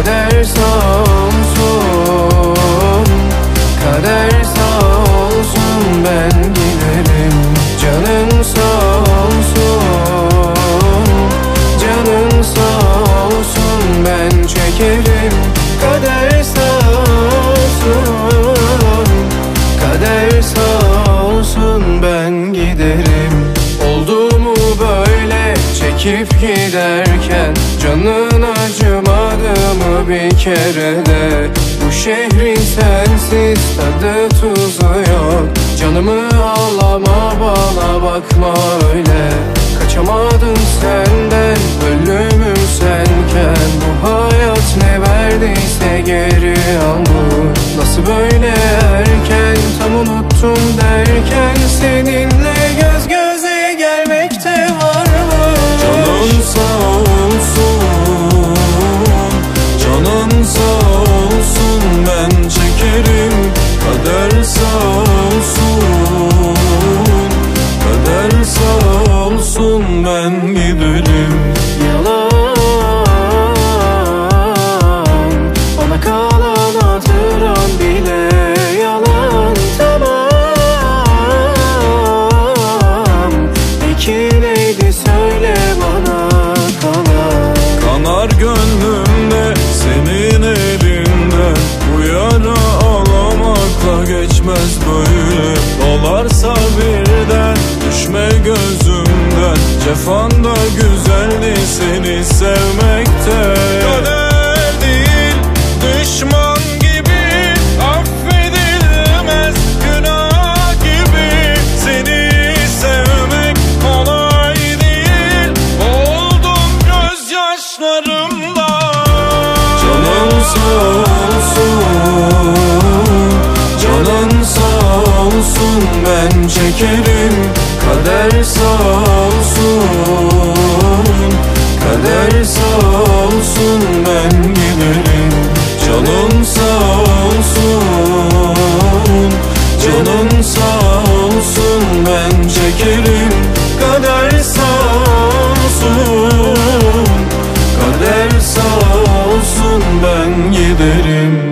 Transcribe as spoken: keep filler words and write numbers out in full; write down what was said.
Kader sağ olsun, kader sağ olsun, ben giderim. Canın sağ olsun, canın sağ olsun, ben çekerim. Kader sağ olsun, kader sağ olsun, ben giderim. Oldu mu böyle çekip giderken, canın acımadı mı bir kere de? Bu şehrin sensiz tadı tuzu yok. Canımı ağlama, bana bakma öyle. Kaçamadın senden, ölümüm senken. Bu hayat ne verdiyse geri al vur. Nasıl böyle erken, tam unuttum derken, seninle göz göze gelmekte varmış. Canın sağ olsun, canın sağ olsun, ben çekerim. Kader sağ olsun, kader sağ olsun, ben giderim. Yalan, bana kalan hatıran bile yalan. Tamam, peki neydi söyle bana kalan? Kanar gönlümde senin elinden, bu yara ağlamakla geçmez böyle. Dolarsa birden düşme gözümden, cefanda güzeldi seni sevmekte. Kader değil düşman gibi, affedilmez günah gibi. Seni sevmek kolay değil, oldum gözyaşlarımda. Canın sağ olsun, canın sağ olsun, ben çekerim. Kader sağ olsun, kader sağ olsun, ben giderim. Canın sağ olsun, canın sağ olsun, ben çekerim. Kader sağ olsun, kader sağ olsun, ben giderim.